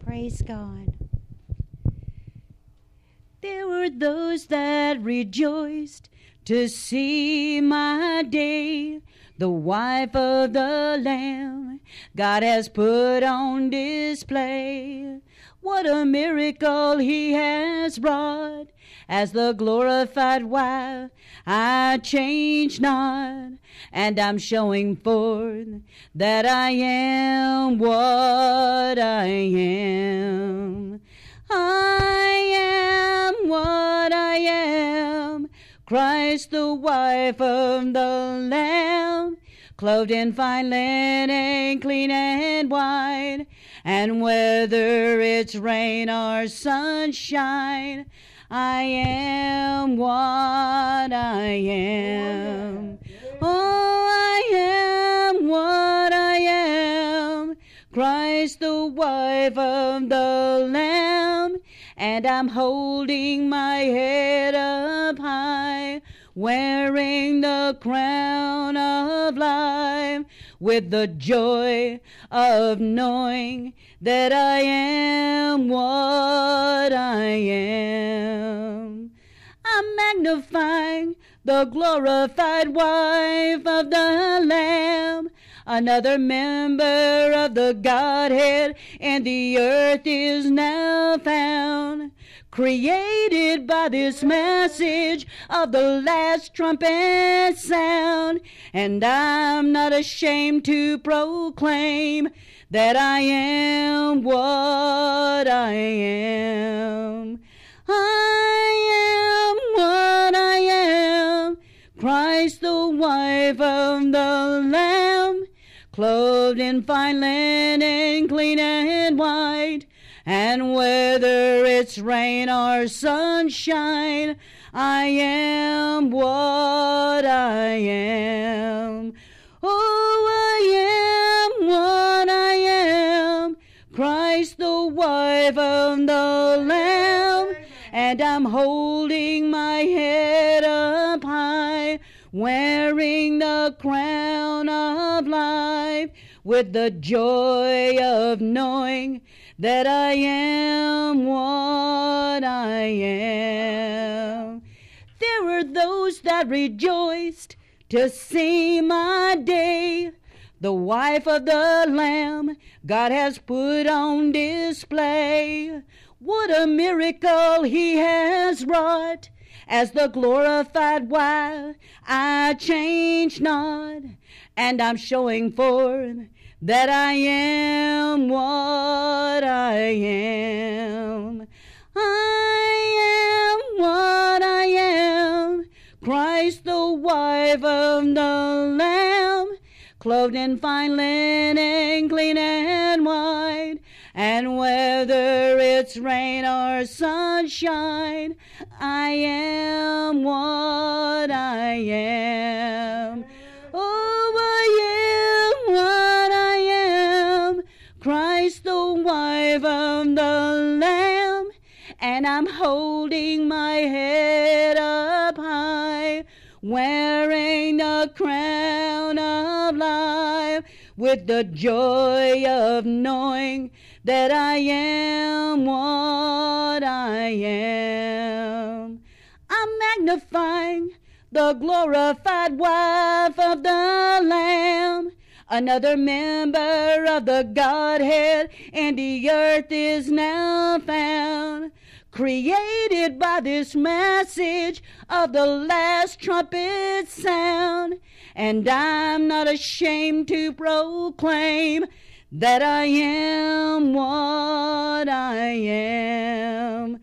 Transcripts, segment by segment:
Praise God. There were those that rejoiced to see my day, the wife of the Lamb God has put on display. What a miracle he has wrought, as the glorified wife I change not, and I'm showing forth that I am what I am. I am what I am, Christ the wife of the Lamb, clothed in fine linen, clean and white, and whether it's rain or sunshine, I am what I am. Oh, I am what I am, Christ the wife of the Lamb, and I'm holding my head up high, wearing the crown of life, with the joy of knowing that I am what I am. I'm magnifying the glorified wife of the Lamb, another member of the Godhead, and the earth is now found, created by this message of the last trumpet sound. And I'm not ashamed to proclaim that I am what I am. I am what I am, Christ the wife of the Lamb, clothed in fine linen, clean and white, and whether it's rain or sunshine, I am what I am. Oh, I am what I am, Christ the wife of the Lamb, and I'm holding my head up high, wearing the crown of life, with the joy of knowing that I am what I am. There were those that rejoiced to see my day, the wife of the Lamb God has put on display. What a miracle he has wrought, as the glorified wife I change not, and I'm showing forth that I am what I am. I am what I am, Christ the wife of the Lamb, clothed in fine linen, clean and white, and whether it's rain or sunshine, I am what I am. Oh, I am what I am, Christ the wife of the Lamb, and I'm holding my head up high, wearing the crown of life, with the joy of knowing that I am what I am. I'm magnifying the glorified wife of the Lamb, another member of the Godhead, and the earth is now found, created by this message of the last trumpet sound. And I'm not ashamed to proclaim that I am what I am.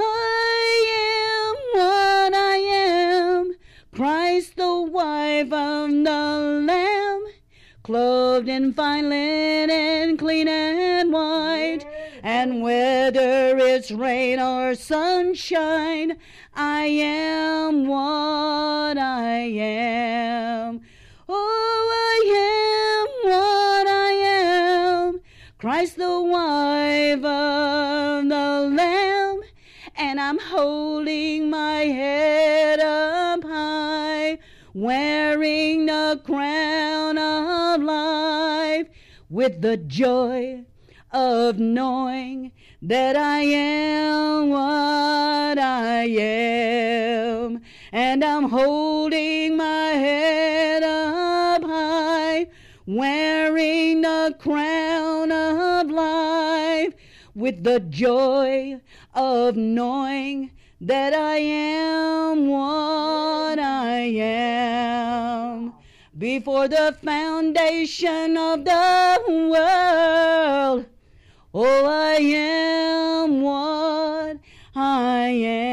I am what I am, Christ the wife of the Lamb, clothed in fine linen, clean and white, and whether it's rain or sunshine, I am what I am. Oh, I am what I am, Christ the wife of the Lamb, and I'm holding my head up high, wearing the crown of life, with the joy of knowing that I am what I am, and I'm holding my head up high, wearing the crown of life, with the joy of knowing that I am what I am. Before the foundation of the world, oh, I am what I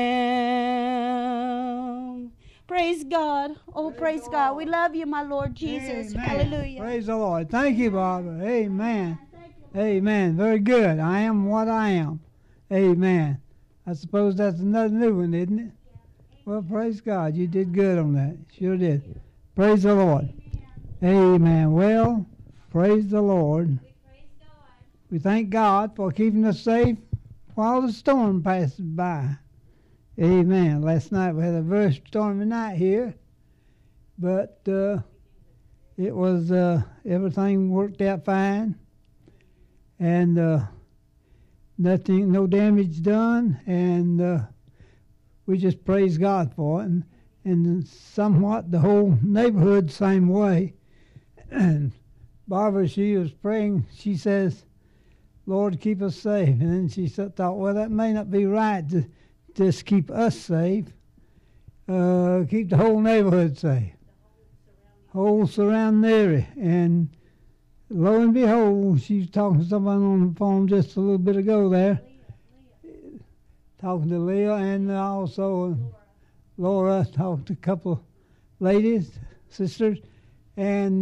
am. Praise God. Oh, praise God. We love you, my Lord Jesus. Amen. Hallelujah. Praise the Lord. Thank you, Barbara. Amen. Amen. Very good. I am what I am. Amen. I suppose that's another new one, isn't it? Well, praise God. You did good on that. Sure did. Praise the Lord. Amen. Well, praise the Lord. We thank God for keeping us safe while the storm passes by. Amen. Last night we had a very stormy night here, but it was everything worked out fine, and no damage done, and we just praise God for it, and somewhat the whole neighborhood same way. And Barbara, she was praying. She says, "Lord, keep us safe." And then she thought, well, that may not be right to just keep us safe. Keep the whole neighborhood safe, whole surrounding area. And lo and behold, she was talking to someone on the phone just a little bit ago there, talking to Leah, and also Laura, talking to a couple of ladies, sisters, and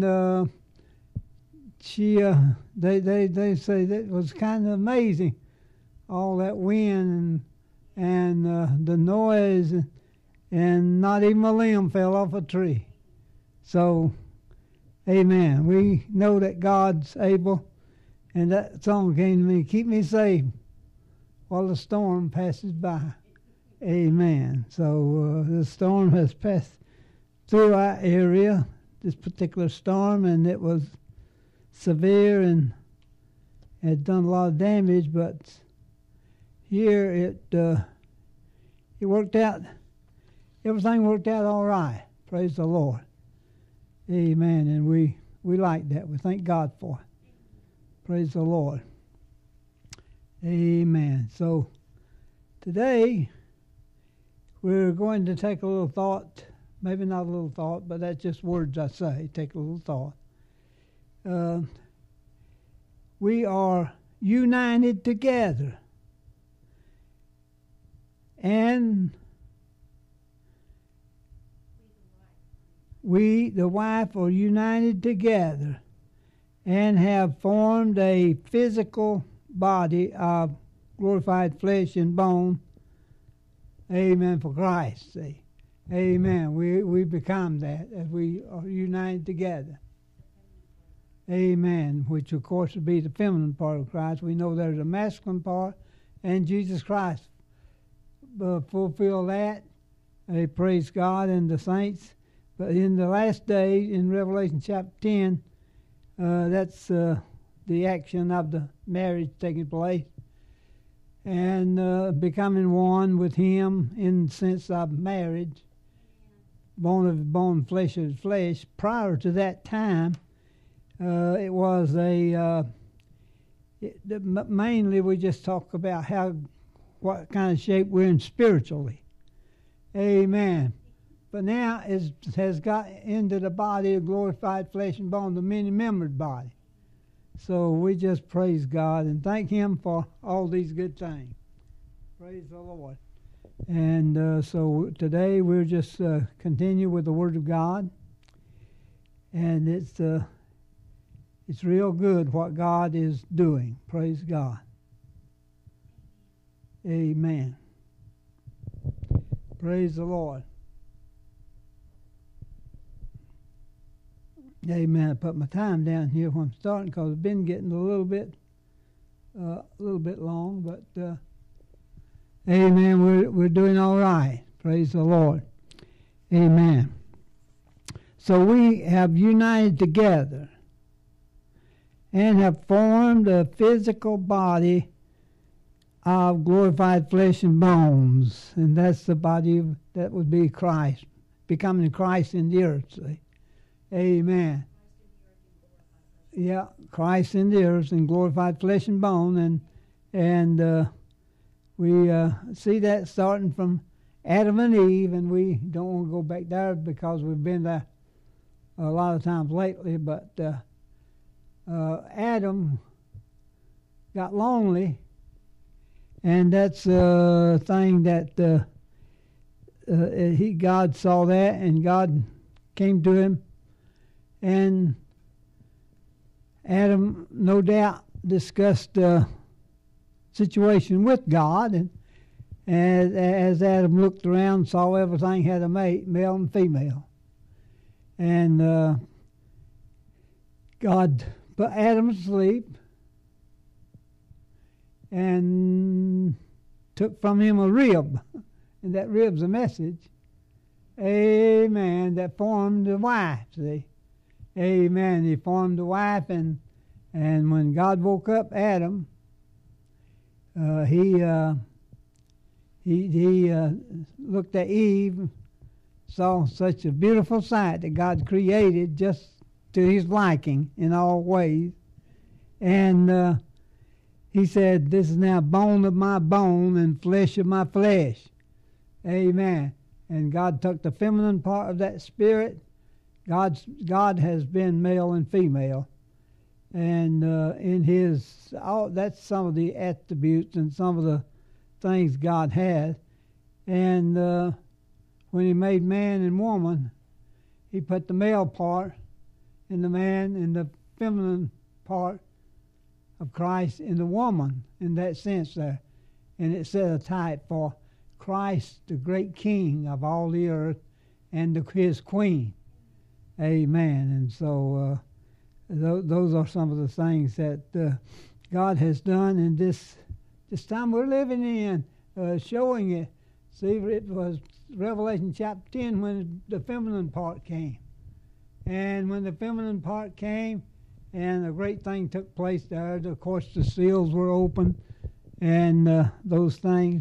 they say that it was kind of amazing, all that wind and the noise, and not even a limb fell off a tree. So, amen. We know that God's able, and that song came to me, keep me safe while the storm passes by. Amen. So the storm has passed through our area, this particular storm, and it was severe and had done a lot of damage, but here it worked out. Everything worked out all right. Praise the Lord. Amen. And we like that. We thank God for it. Praise the Lord. Amen. So today we're going to take a little thought, maybe not a little thought, but that's just words I say, take a little thought. We are united together, and we, the wife, are united together and have formed a physical body of glorified flesh and bone. Amen, for Christ's sake. Amen. We become that as we are united together. Amen. Which, of course, would be the feminine part of Christ. We know there's a masculine part, and Jesus Christ fulfill that. Praise God and the saints. But in the last day, in Revelation chapter 10, that's the action of the marriage taking place, and becoming one with Him in the sense of marriage, bone of bone, flesh of flesh. Prior to that time, it was mainly we just talk about what kind of shape we're in spiritually. Amen. But now it has got into the body of glorified flesh and bone, the many-membered body. So we just praise God and thank Him for all these good things. Praise the Lord. And so today we'll just continue with the Word of God. And it's real good what God is doing. Praise God. Amen. Praise the Lord. Amen. I put my time down here when I'm starting because I've been getting a little bit long, but amen. We're doing all right. Praise the Lord. Amen. So we have united together and have formed a physical body of glorified flesh and bones. And that's the body that would be Christ, becoming Christ in the earth. See? Amen. Yeah, Christ in the earth and glorified flesh and bone. And we see that starting from Adam and Eve, and we don't want to go back there because we've been there a lot of times lately, but Adam got lonely, and that's a thing that God saw that, and God came to him, and Adam no doubt discussed the situation with God, and as Adam looked around, saw everything had a mate, male and female. And God put Adam to sleep and took from him a rib, and that rib's a message. Amen. That formed the wife, see. Amen. He formed the wife, and when God woke up Adam, he looked at Eve, saw such a beautiful sight that God created just to his liking in all ways. And he said, "This is now bone of my bone and flesh of my flesh." Amen. And God took the feminine part of that spirit. God has been male and female. And in his, that's some of the attributes and some of the things God had. And when he made man and woman, he put the male part in the man and the feminine part of Christ in the woman, in that sense there. And it set a type for Christ, the great king of all the earth, and his queen. Amen. And so those are some of the things that God has done in this time we're living in, showing it. See, it was Revelation chapter 10 when the feminine part came. And when the feminine part came, and a great thing took place there, of course the seals were open, and those things.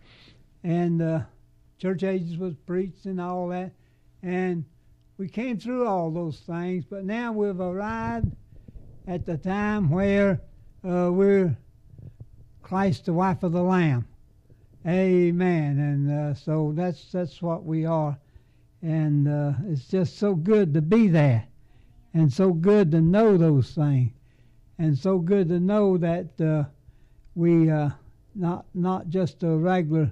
And church ages was preached and all that. And we came through all those things, but now we've arrived at the time where we're Christ, the wife of the Lamb. Amen. And so that's what we are. And it's just so good to be there, and so good to know those things, and so good to know that we not just a regular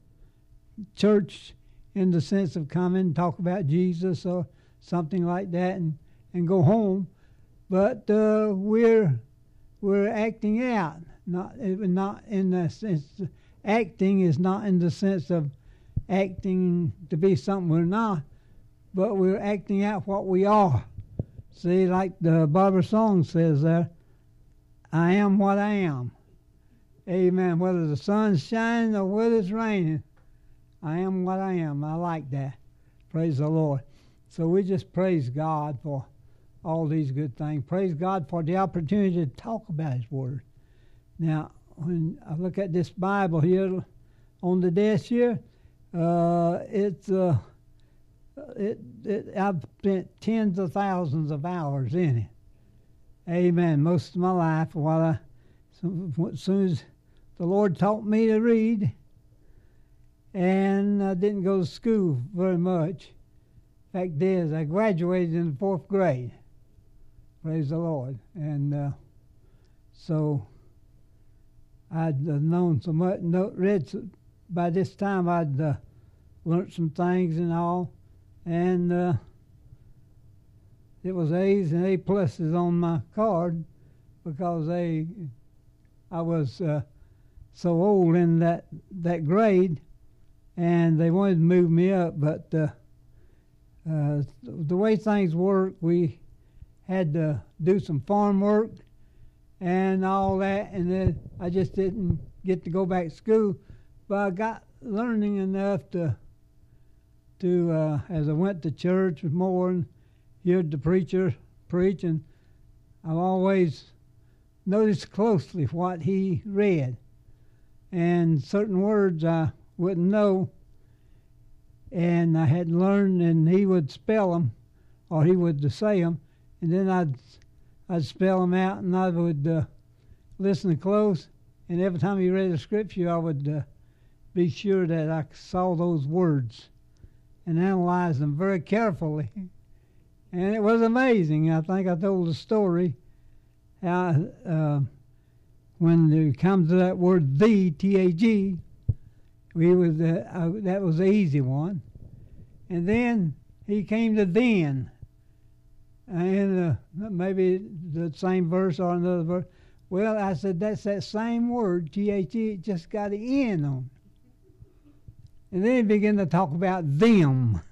church in the sense of come in and talk about Jesus or something like that and go home, but we're acting out. Not in the sense, acting is not in the sense of acting to be something we're not, but we're acting out what we are. See, like the Barbara song says there, I am what I am. Amen. Whether the sun's shining or whether it's raining, I am what I am. I like that. Praise the Lord. So we just praise God for all these good things. Praise God for the opportunity to talk about His Word. Now, when I look at this Bible here on the desk here, I've spent tens of thousands of hours in it. Amen. Most of my life, as soon as the Lord taught me to read, and I didn't go to school very much. Fact is, I graduated in the 4th grade. Praise the Lord. And so I'd known so much, read. By this time, I'd learned some things and all, and it was A's and A pluses on my card because I was so old in that grade, and they wanted to move me up, but the way things work, we had to do some farm work and all that, and then I just didn't get to go back to school. But I got learning enough to as I went to church more and heard the preacher preach, and I've always notice closely what he read. And certain words I wouldn't know, and I had learned, and he would spell them, or he would say them, and then I'd spell them out, and I would listen close, and every time he read a scripture, I would be sure that I saw those words and analyze them very carefully. And it was amazing. I think I told the story how when it comes to that word "the," T-A-G, that was the easy one. And then he came to "then," and maybe the same verse or another verse. Well, I said, that's that same word, T-H-E, it just got an N on it. And then he began to talk about them.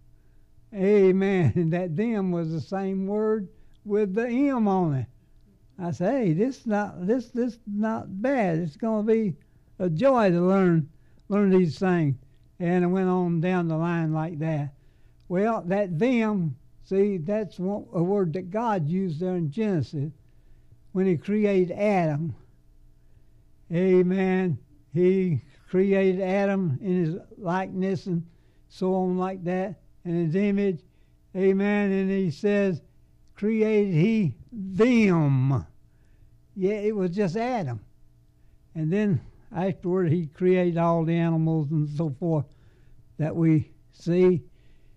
Amen. And that "them" was the same word with the M on it. I said, hey, this not bad. It's going to be a joy to learn these things. And I went on down the line like that. Well, that "them," see, that's a word that God used there in Genesis when he created Adam. Amen. He created Adam in his likeness and so on like that, in his image. Amen. And he says, created he them. Yeah, it was just Adam. And then afterward he created all the animals and so forth that we see.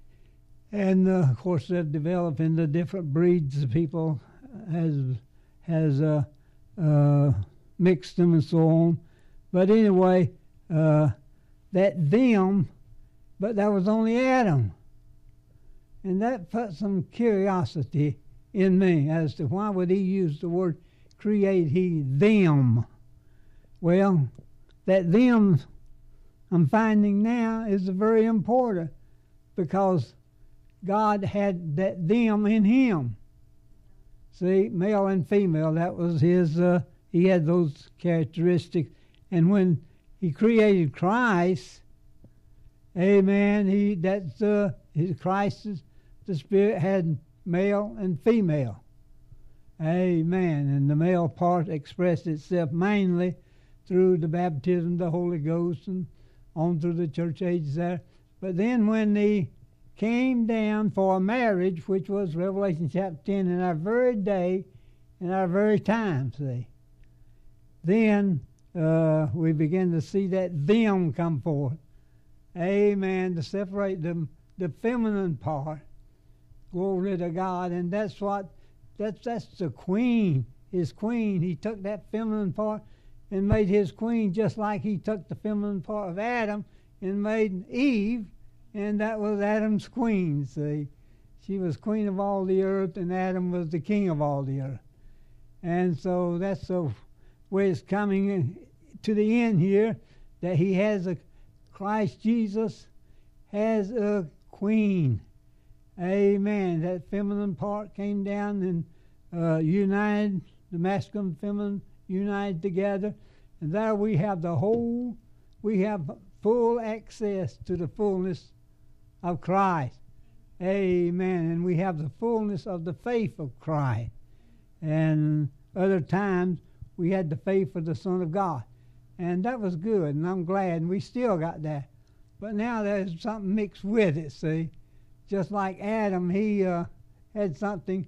And of course they've developed into different breeds of people has mixed them and so on. But anyway, that "them," but that was only Adam. And that put some curiosity in me as to why would he use the word create he them. Well, that "them" I'm finding now is very important because God had that "them" in him. See, male and female, that was his, he had those characteristics. And when he created Christ, amen, Christ, the Spirit had male and female. Amen. And the male part expressed itself mainly through the baptism of the Holy Ghost and on through the church ages there. But then when he came down for a marriage, which was Revelation chapter 10, in our very day, in our very time, see, then we begin to see that "them" come forth. Amen. To separate the feminine part. Glory to God. And that's the queen, his queen. He took that feminine part and made his queen just like he took the feminine part of Adam and made Eve, and that was Adam's queen, see. She was queen of all the earth, and Adam was the king of all the earth. And so that's the way it's coming to the end here, that he has Christ Jesus has a queen. Amen. That feminine part came down and united, the masculine and feminine united together. And there we have we have full access to the fullness of Christ. Amen. And we have the fullness of the faith of Christ. And other times we had the faith of the Son of God. And that was good, and I'm glad, and we still got that. But now there's something mixed with it, see. Just like Adam, he had something,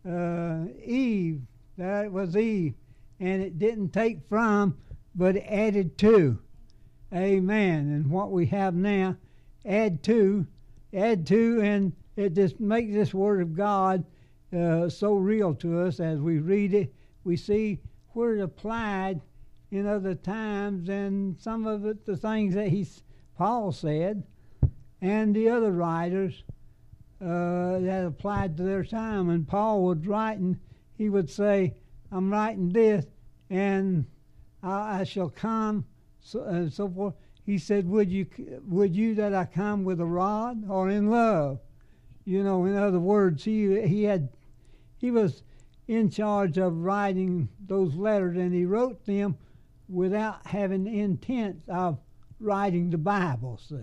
Eve, that was Eve. And it didn't take from, but it added to. Amen. And what we have now, add to, and it just makes this Word of God so real to us as we read it. We see where it applied in other times, and some of it, the things that Paul said, and the other writers that applied to their time. And Paul was writing, he would say, I'm writing this, and I shall come, and so forth. He said, would you that I come with a rod or in love? You know, in other words, he was in charge of writing those letters, and he wrote them without having the intent of writing the Bible, see.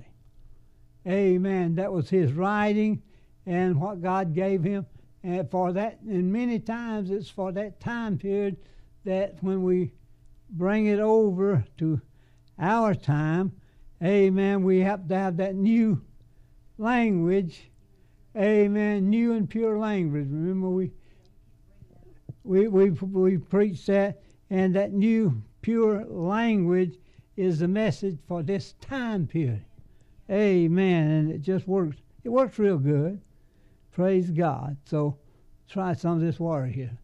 Amen. That was his writing and what God gave him. And for that, and many times it's for that time period that when we bring it over to our time, amen, we have to have that new language, amen, new and pure language. Remember, we preach that, and that new pure language is the message for this time period. Amen. And it just works. It works real good. Praise God. So try some of this water here.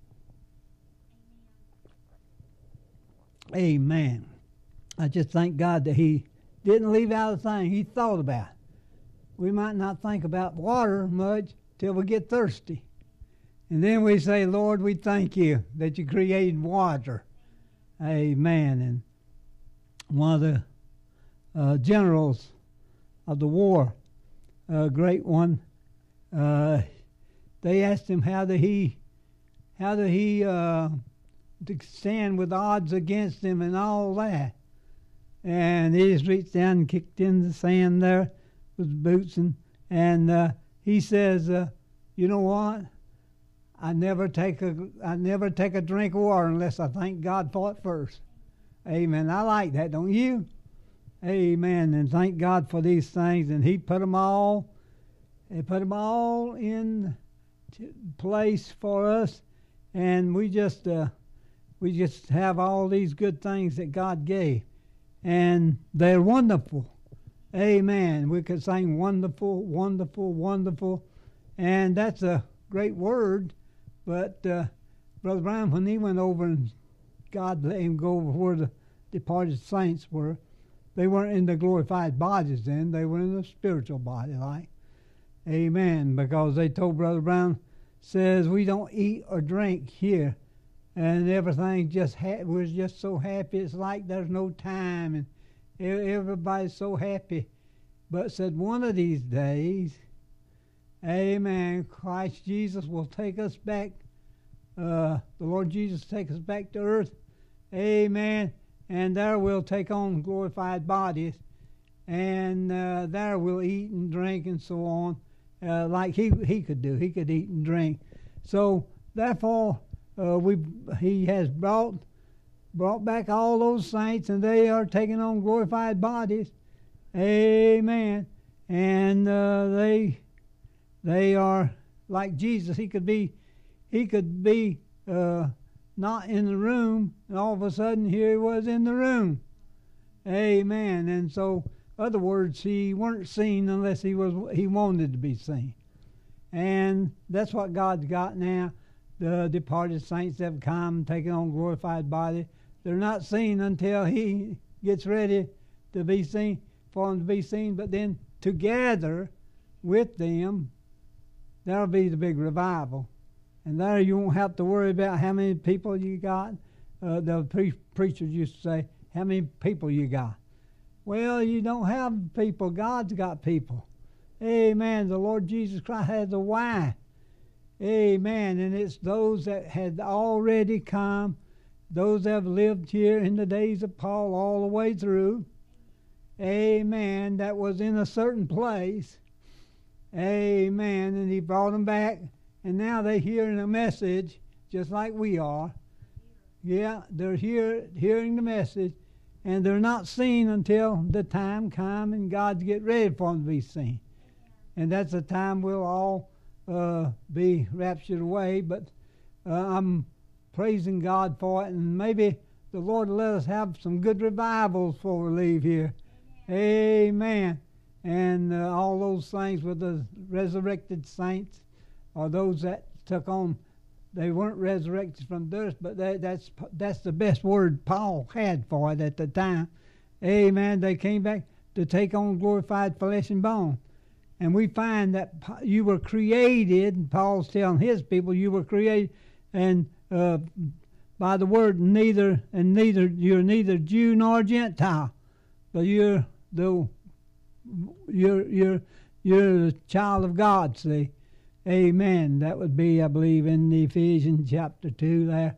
Amen. I just thank God that He didn't leave out a thing. He thought about it. We might not think about water much till we get thirsty. And then we say, Lord, we thank you that you created water. Amen. And one of the generals of the war, a great one, they asked him how did he stand with odds against him and all that. And he just reached down and kicked in the sand there with his boots, and he says, you know what? I never take a drink of water unless I thank God for it first. Amen. I like that, don't you? Amen. And thank God for these things. And He put them all in place for us, and we just have all these good things that God gave, and they're wonderful. Amen. We could sing wonderful, wonderful, wonderful, and that's a great word. But Brother Brown, when he went over and God let him go over where the departed saints were, they weren't in the glorified bodies then. They were in the spiritual body, like. Amen. Because they told Brother Brown, says, we don't eat or drink here, and everything we're just so happy. It's like there's no time, and everybody's so happy. But said one of these days, amen, Christ Jesus will take us back. The Lord Jesus take us back to earth. Amen. And there we'll take on glorified bodies. And there we'll eat and drink and so on. Like he could do. He could eat and drink. So therefore, He has brought back all those saints, and they are taking on glorified bodies. Amen. And they are like Jesus. He could be not in the room, and all of a sudden here He was in the room. Amen. And so, other words, He weren't seen unless He wanted to be seen. And that's what God's got now. The departed saints have come, taking on glorified body. They're not seen until He gets ready to be seen, for them to be seen. But then together with them, that'll be the big revival. And there you won't have to worry about how many people you got. The preachers used to say, how many people you got? Well, you don't have people. God's got people. Amen. The Lord Jesus Christ has a wife. Amen. And it's those that had already come, those that have lived here in the days of Paul all the way through. Amen. That was in a certain place. Amen. And He brought them back. And now they're hearing a message just like we are. Yeah, they're hearing the message. And they're not seen until the time comes and God's get ready for them to be seen. And that's the time we'll all be raptured away. But I'm praising God for it. And maybe the Lord will let us have some good revivals before we leave here. Amen. And all those things with the resurrected saints, or those that took on, they weren't resurrected from death, but that's the best word Paul had for it at the time. Amen. They came back to take on glorified flesh and bone. And we find that you were created, Paul's telling his people, you were created, and by the word you're neither Jew nor Gentile, but you're the child of God, see. Amen. That would be, I believe, in Ephesians chapter 2 there.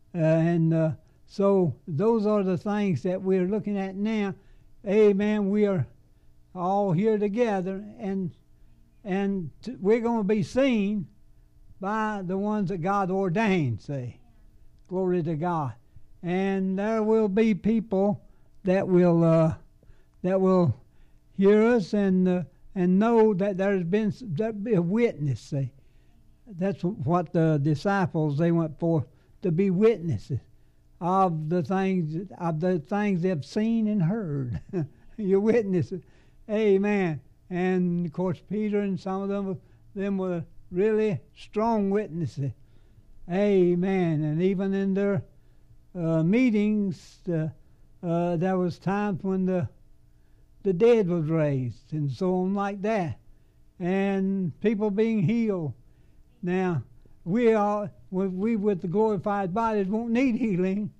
So those are the things that we're looking at now. Amen. We are all here together, and we're going to be seen by the ones that God ordained, see. Glory to God. and there will be people that will hear us and know that there'll be a witness. See, that's what the disciples, they went for, to be witnesses of the things they've seen and heard. You're witnesses. Amen. And of course Peter and some of them were really strong witnesses. Amen. And even in their meetings, there was times when the dead was raised and so on like that, and people being healed. Now we with the glorified bodies won't need healing.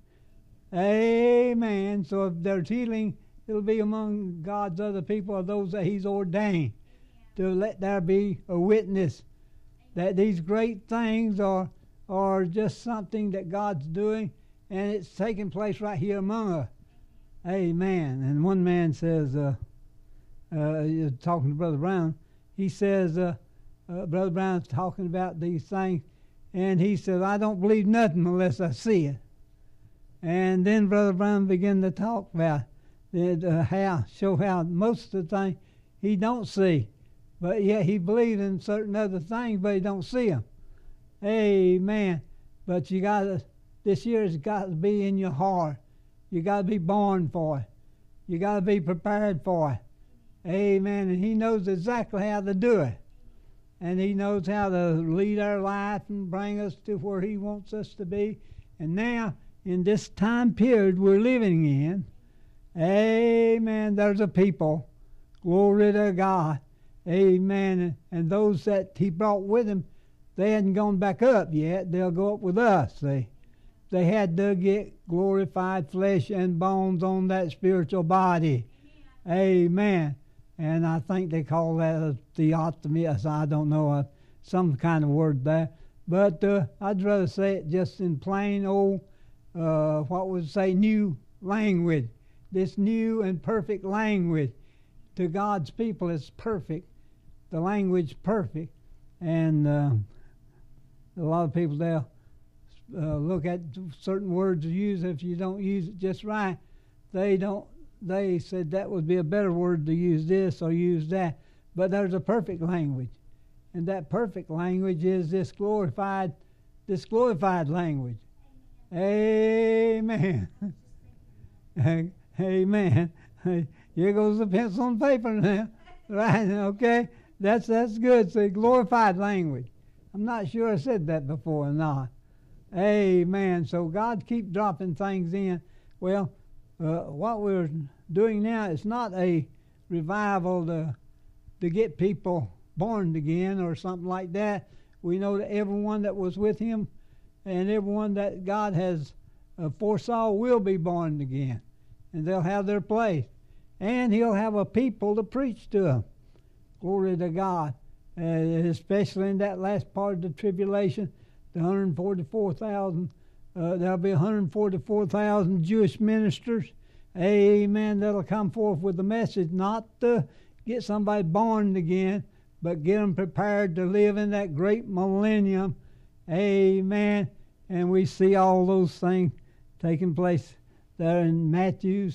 Amen. So if there's healing, it'll be among God's other people, or those that He's ordained to let there be a witness that these great things are just something that God's doing, and it's taking place right here among us. Amen. And one man says, talking to Brother Brown, he says, Brother Brown's talking about these things, and he says, I don't believe nothing unless I see it. And then Brother Brown began to talk about how most of the time he don't see, but yet he believes in certain other things, but he don't see them. Amen. But this year has got to be in your heart. You got to be born for it. You got to be prepared for it. Amen. And He knows exactly how to do it. And He knows how to lead our life and bring us to where He wants us to be. And now, in this time period we're living in, amen, there's a people, glory to God, amen, and those that He brought with Him, they hadn't gone back up yet. They'll go up with us, see. They had to get glorified flesh and bones on that spiritual body. Amen. And I think they call that a theophany. I don't know, some kind of word there. But I'd rather say it just in plain old, new language. This new and perfect language to God's people is perfect. The language perfect. And a lot of people, they'll look at certain words to use. If you don't use it just right, they said that would be a better word to use this or use that. But there's a perfect language, and that perfect language is this glorified language. Amen. Amen. Here goes the pencil and paper now. Right, okay? That's good. So glorified language. I'm not sure I said that before or not. Amen. So God keep dropping things in. Well, what we're doing now is not a revival to get people born again or something like that. We know that everyone that was with Him and everyone that God has foresaw will be born again, and they'll have their place, and He'll have a people to preach to them. Glory to God. Especially in that last part of the tribulation, the 144,000. There'll be 144,000 Jewish ministers. Amen. That'll come forth with the message, not to get somebody born again, but get them prepared to live in that great millennium. Amen. And we see all those things taking place there in Matthew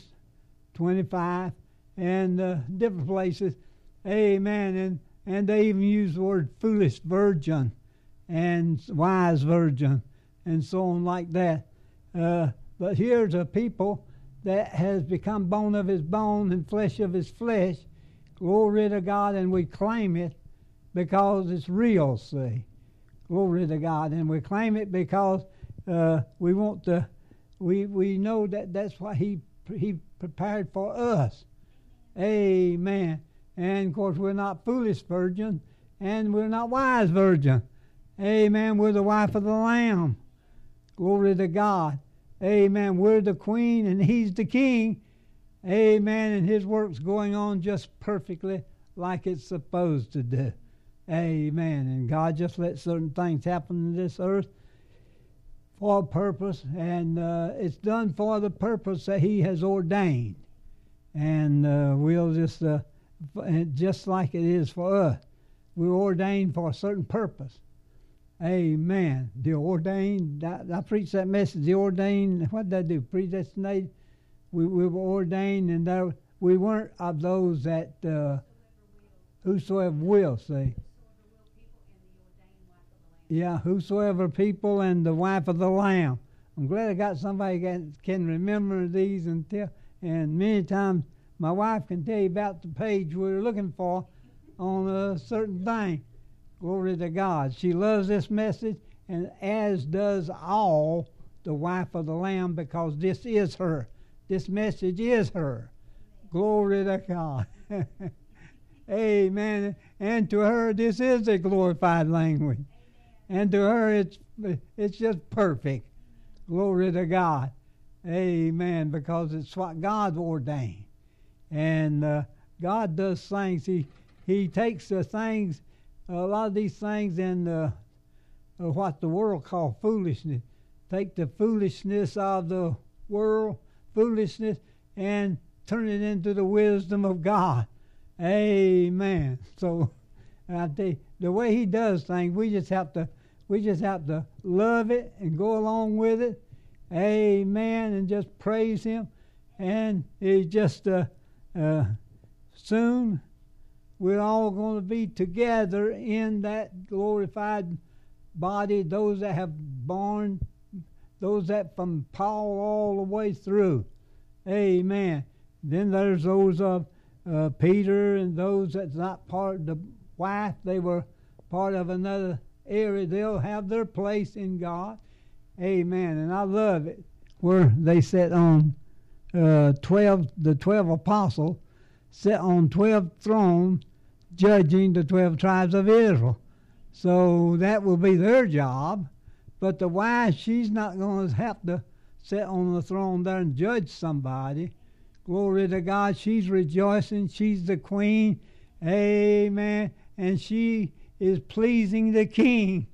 25 and different places. Amen. And they even use the word foolish virgin and wise virgin and so on like that. But here's a people that has become bone of His bone and flesh of His flesh. Glory to God, and we claim it because it's real, see. Glory to God. And we claim it because we want to, we know that that's what He prepared for us. Amen. And of course we're not foolish virgin, and we're not wise virgin. Amen. We're the wife of the Lamb. Glory to God. Amen. We're the queen and He's the king. Amen. And His work's going on just perfectly like it's supposed to do. Amen. And God just let certain things happen in this earth for a purpose, and it's done for the purpose that He has ordained. And we'll just like it is for us. We're ordained for a certain purpose. Amen. The ordained, I preached that message, the ordained, what did I do? Predestinated. We were ordained, and there, we weren't of those that whosoever will, see. Yeah, whosoever people and the wife of the Lamb. I'm glad I got somebody that can remember these and tell. And many times my wife can tell you about the page we're looking for on a certain thing. Glory to God. She loves this message, and as does all the wife of the Lamb, because this is her. This message is her. Glory to God. Amen. And to her, this is a glorified language. And to her, it's just perfect. Glory to God. Amen. Because it's what God ordained. And God does things. He takes the things, a lot of these things, and what the world calls foolishness. Take the foolishness of the world, foolishness, and turn it into the wisdom of God. Amen. So I tell you, the way He does things, we just have to love it and go along with it. Amen. And just praise Him. And it just soon we're all going to be together in that glorified body. Those that have born, those that from Paul all the way through. Amen. Then there's those of Peter and those that's not part of the wife. They were part of another area. They'll have their place in God. Amen. And I love it where they sit on the 12 apostles sit on 12 thrones judging the 12 tribes of Israel. So that will be their job. But the wife, she's not going to have to sit on the throne there and judge somebody. Glory to God. She's rejoicing. She's the queen. Amen. And she is pleasing the king.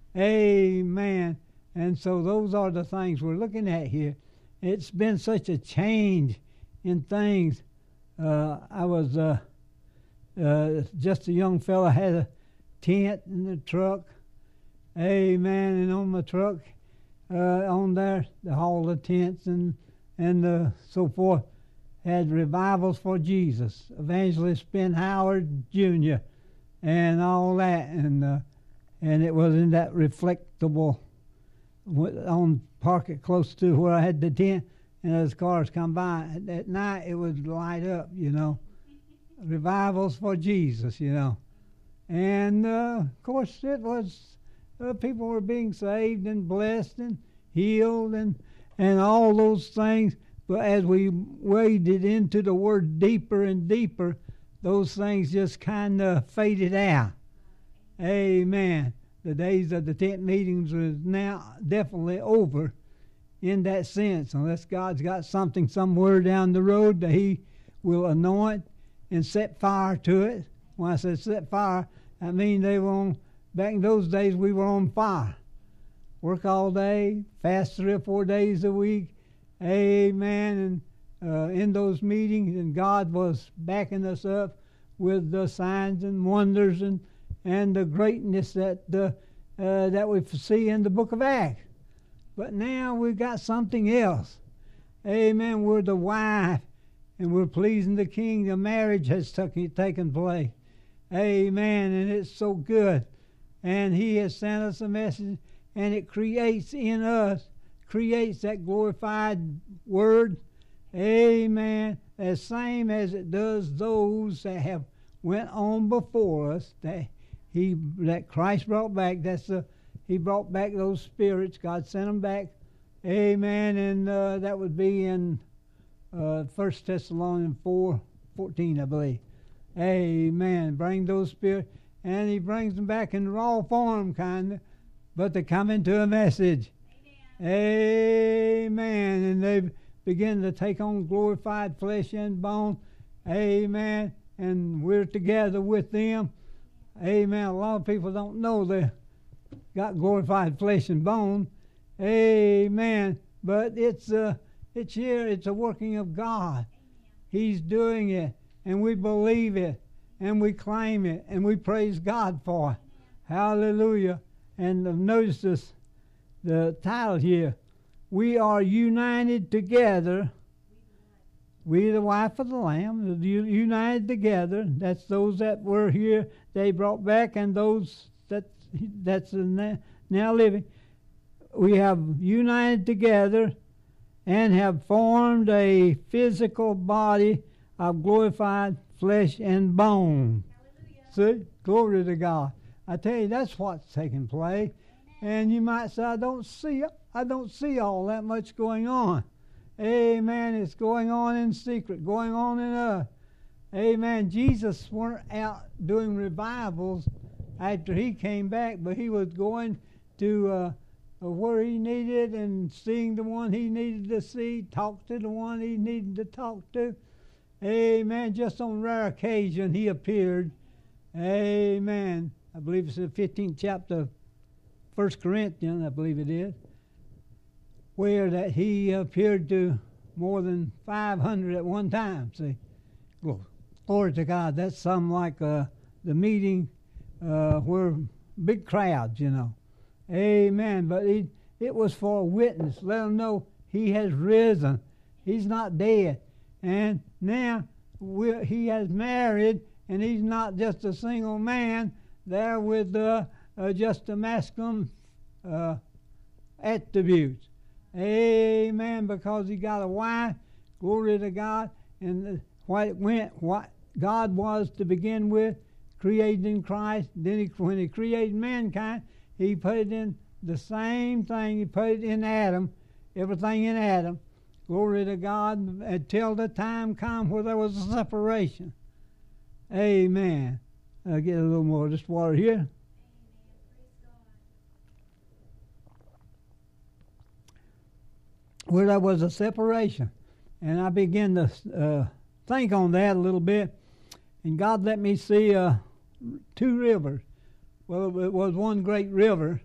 Amen. And so those are the things we're looking at here. It's been such a change in things. I was just a young fella, had a tent in the truck. Amen. And on my truck, on there, the hall of tents and so forth, had revivals for Jesus. Evangelist Ben Howard Jr. and all that. And it was in that reflectable, on park it close to where I had the tent, and as cars come by at night, it would light up, revivals for Jesus, and of course it was people were being saved and blessed and healed and all those things. But as we waded into the Word deeper and deeper, those things just kind of faded out. Amen. The days of the tent meetings are now definitely over in that sense, unless God's got something somewhere down the road that He will anoint and set fire to it. When I say set fire, I mean they were on, back in those days we were on fire. Work all day, fast 3 or 4 days a week. Amen. And in those meetings, and God was backing us up with the signs and wonders and the greatness that we see in the book of Acts. But now we've got something else. Amen. We're the wife, and we're pleasing the King. The marriage has taken place. Amen. And it's so good. And He has sent us a message, and it creates in us, creates that glorified Word. Amen. As same as it does those that have went on before us, that Christ brought back. He brought back those spirits. God sent them back. Amen. And that would be in 1 Thessalonians 4:14, I believe. Amen. Bring those spirits. And He brings them back in raw form, kind of, but they come into a message. Amen. And they begin to take on glorified flesh and bone. Amen. And we're together with them. Amen. A lot of people don't know they got glorified flesh and bone. Amen. But it's here. It's a working of God. He's doing it, and we believe it, and we claim it, and we praise God for it. Hallelujah. And notice this, the title here, we are united together. We, the wife of the Lamb, united together. That's those that were here, they brought back, and those that's now living. We have united together and have formed a physical body of glorified flesh and bone. See? Glory to God. I tell you, that's what's taking place. And you might say, I don't see all that much going on. Amen. It's going on in secret, going on in us. Amen. Jesus weren't out doing revivals after he came back, but he was going to where he needed and seeing the one he needed to see, talk to the one he needed to talk to. Amen. Just on rare occasion he appeared. Amen. I believe it's the 15th chapter of 1 Corinthians, I believe it is, where that he appeared to more than 500 at one time. See, glory to God. That's something like the meeting where big crowds, you know. Amen. But it was for a witness. Let them know he has risen. He's not dead. And now he has married, and he's not just a single man there with just the masculine attributes. Amen. Because he got a wife. Glory to God. And what God was to begin with, created in Christ. Then when he created mankind, he put it in the same thing. He put it in Adam, everything in Adam. Glory to God, until the time come where there was a separation. Amen. I'll get a little more of this water here. Where there was a separation. And I began to think on that a little bit. And God let me see two rivers. Well, it was one great river.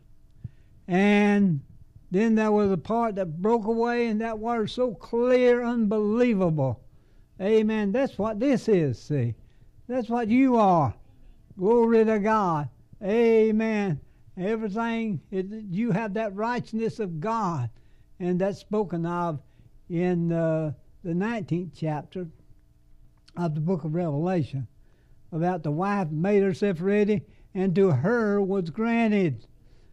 And then there was a part that broke away, and that water so clear, unbelievable. Amen. That's what this is, see. That's what you are. Glory to God. Amen. Everything, you have that righteousness of God. And that's spoken of in the 19th chapter of the book of Revelation. About the wife made herself ready, and to her was granted.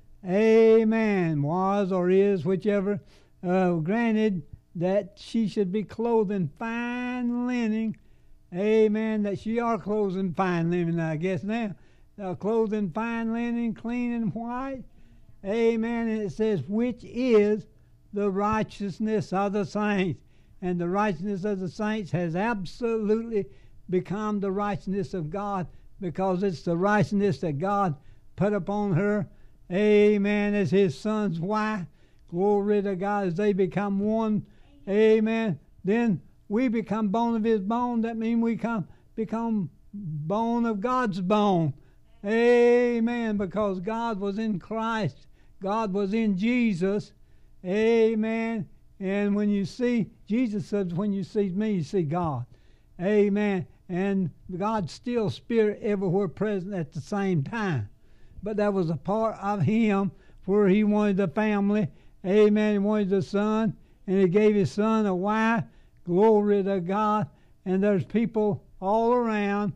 Amen. Was or is, whichever, granted that she should be clothed in fine linen. Amen. That she are clothed in fine linen, I guess now. Clothed in fine linen, clean and white. Amen. And it says, which is the righteousness of the saints. And the righteousness of the saints has absolutely become the righteousness of God, because it's the righteousness that God put upon her. Amen. As his son's wife. Glory to God. As they become one. Amen. Then we become bone of his bone. That means we become bone of God's bone. Amen. Because God was in Christ. God was in Jesus. Amen. And when you see, Jesus says, when you see me, you see God. Amen. And God's still spirit everywhere present at the same time. But that was a part of him where he wanted the family. Amen. He wanted the son. And he gave his son a wife. Glory to God. And there's people all around.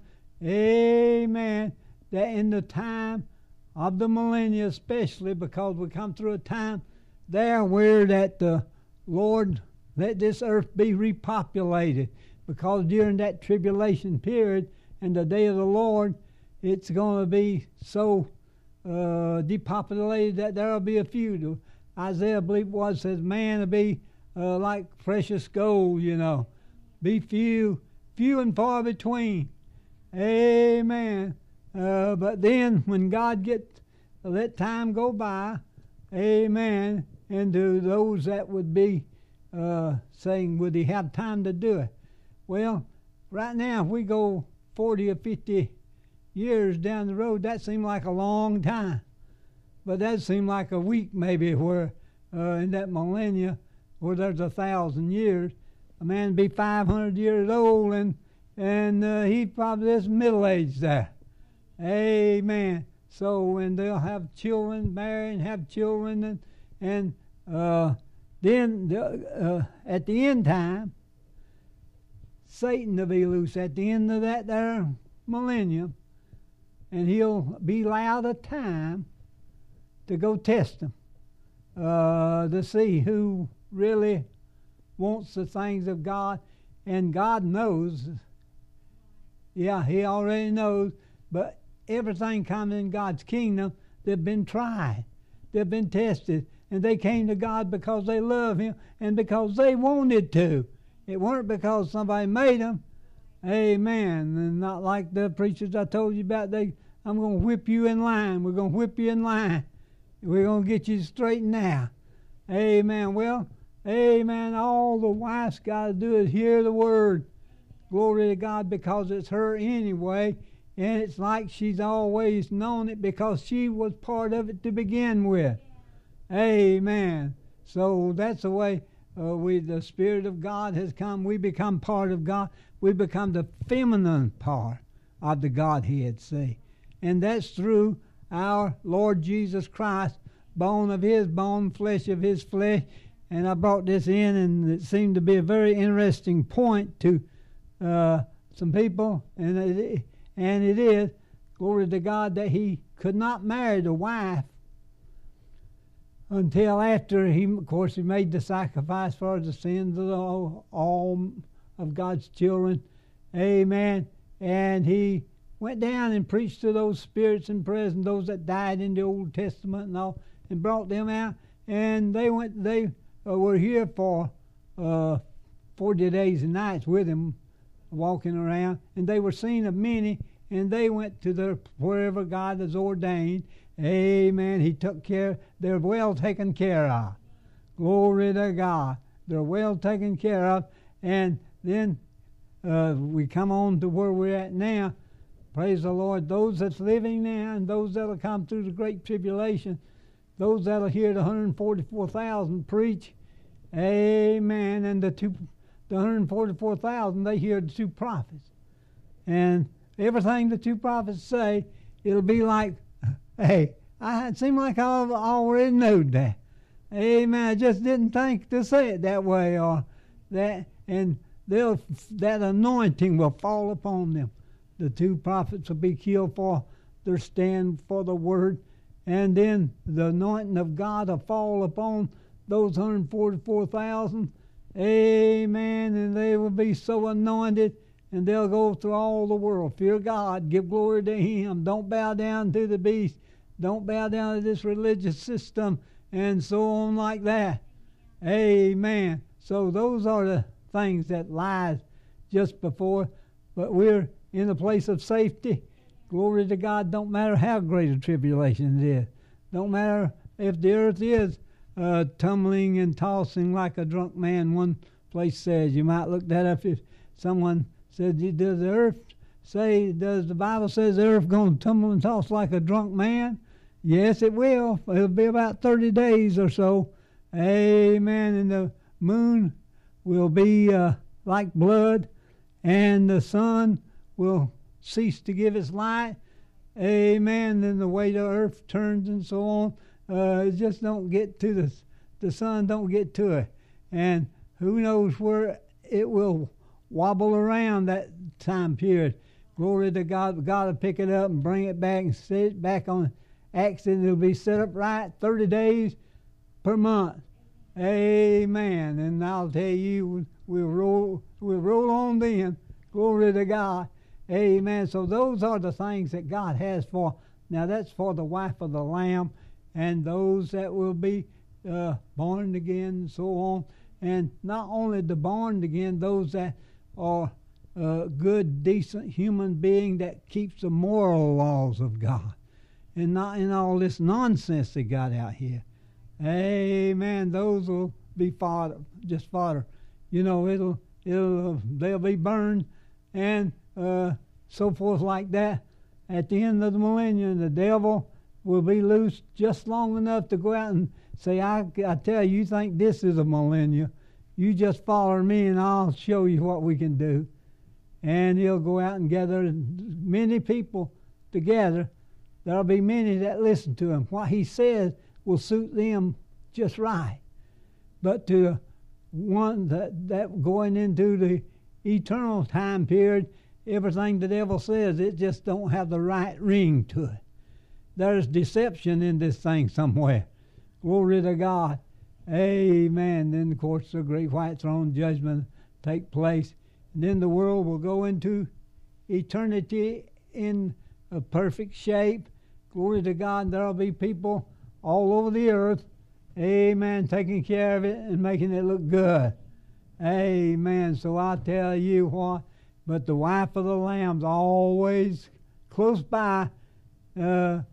Amen. That in the time of the millennium, especially because we come through a time there where that the Lord let this earth be repopulated. Because during that tribulation period and the day of the Lord, it's going to be so depopulated that there will be a few. Isaiah, I believe it was, says man will be like precious gold, you know. Be few and far between. Amen. But then when God let time go by, amen, and to those that would be saying, would he have time to do it? Well, right now, if we go 40 or 50 years down the road, that seemed like a long time. But that seemed like a week maybe, where in that millennia, where there's 1,000 years, a man be 500 years old, and he probably is middle-aged there. Amen. So, and they'll have children, marry and have children, and then at the end time, Satan will be loose at the end of that there millennium, and he'll be allowed a time to go test them, to see who really wants the things of God. And God knows. Yeah, he already knows. But everything comes in God's kingdom, they've been tried. They've been tested. And they came to God because they love him and because they wanted to. It weren't because somebody made them. Amen. And not like the preachers I told you about. I'm going to whip you in line. We're going to whip you in line. We're going to get you straightened out. Amen. Well, amen. All the wife's got to do is hear the word. Glory to God, because it's her anyway. And it's like she's always known it because she was part of it to begin with. Amen. So that's the way the Spirit of God has come. We become part of God. We become the feminine part of the Godhead, see. And that's through our Lord Jesus Christ, bone of his bone, flesh of his flesh. And I brought this in, and it seemed to be a very interesting point to some people, and it is, glory to God, that he could not marry the wife until after he made the sacrifice for the sins of all of God's children. Amen. And he went down and preached to those spirits in prison, those that died in the Old Testament and all, and brought them out. And they were here for 40 days and nights with him, walking around, and they were seen of many, and they went to wherever God has ordained. Amen. He took care. They're well taken care of. Glory to God. They're well taken care of. And then we come on to where we're at now. Praise the Lord. Those that's living now and those that'll come through the great tribulation, those that'll hear the 144,000 preach, amen, and the 144,000, they hear the two prophets. And everything the two prophets say, it'll be like, hey, it seemed like I already knew that. Amen. I just didn't think to say it that way, or that, and that anointing will fall upon them. The two prophets will be killed for their stand for the word, and then the anointing of God will fall upon those 144,000. Amen. And they will be so anointed, and they'll go through all the world. Fear God. Give glory to him. Don't bow down to the beast. Don't bow down to this religious system, and so on like that. Amen. So those are the things that lies just before. But we're in a place of safety. Glory to God. Don't matter how great a tribulation it is. Don't matter if the earth is tumbling and tossing like a drunk man. One place says, you might look that up if someone said, does the Bible says the earth going to tumble and toss like a drunk man? Yes, it will. It'll be about 30 days or so. Amen. And the moon will be like blood, and the sun will cease to give its light. Amen. Then the way the earth turns and so on. It just don't get to the sun don't get to it. And who knows where it will wobble around that time period. Glory to God. God will pick it up and bring it back and set it back on accident. It'll be set up right 30 days per month. Amen. And I'll tell you, we'll roll on then. Glory to God. Amen. So those are the things that God has for. Now that's for the wife of the Lamb and those that will be born again and so on. And not only the born again, those that are good, decent human being that keeps the moral laws of God and not in all this nonsense they got out here. Amen. Those will be fodder, just fodder. You know, they'll be burned and so forth like that. At the end of the millennium, the devil will be loose just long enough to go out and say, I tell you, you think this is a millennium. You just follow me and I'll show you what we can do. And he'll go out and gather many people together there'll be many that listen to him. What he says will suit them just right. But to one that going into the eternal time period, everything the devil says, it just don't have the right ring to it. There's deception in this thing somewhere. Glory to God. Amen. Then, of course, the great white throne judgment take place. And then the world will go into eternity in a perfect shape. Glory to God. There will be people all over the earth, amen, taking care of it and making it look good. Amen. So I tell you what, but the wife of the Lamb's always close by her